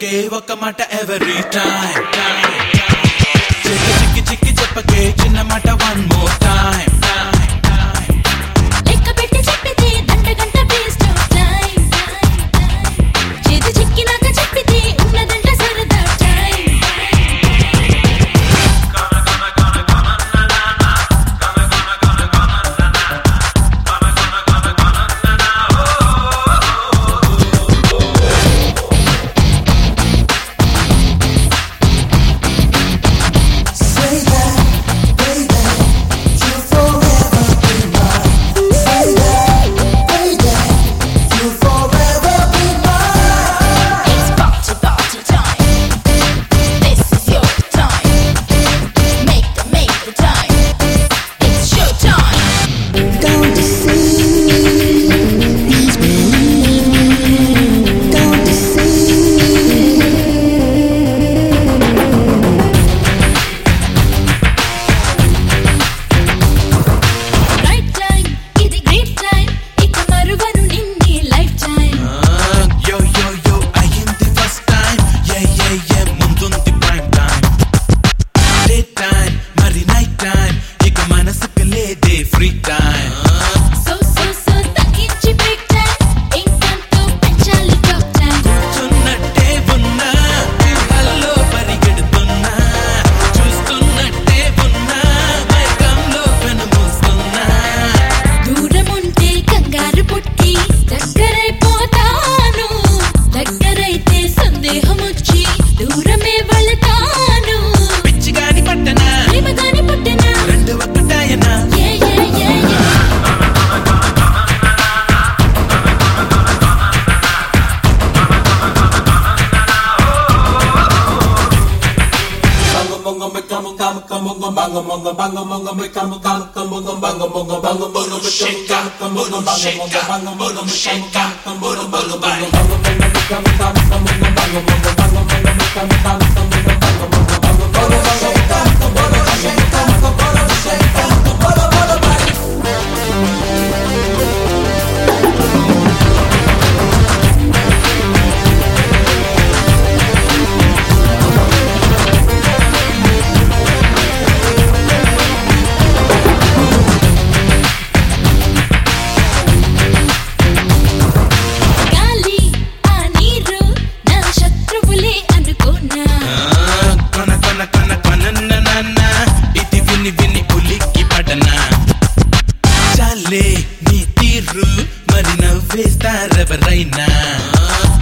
ఒకే ఒక మాట every time చిక్కి చిక్కి చెప్పకే చిన్న మాట one more time లెక్క పెట్టి చెప్పితే గంట గంట waste of time చేతి చిక్కినాక చెప్పితే ఉన్నదంట సరదా time free time so తగ్గించి break time ఇంకంతో పెంచాలి top time చున్నట్టే ఉన్నా హల్లో పరిగెడుతున్నా చూస్తున్నట్టే ఉన్నా మైకంలో కనుమూస్తున్నా దూరం ఉంటే కంగారు పుట్టి దగ్గరైపోతాను దగ్గరైతే సందేహం వచ్చి దూరమే వెళతాను పిచ్చిగాని పట్టనా ప్రేమగాని పుట్టనా రెండు ఒక్కటాయనా గాలి ఆ నీరు నా శత్రువులే అనుకున్నా కొన ఇది విని విని ఉలిక్కి పడనా చాలే నీ తీరు మరి నవ్వేస్తారెవరైనా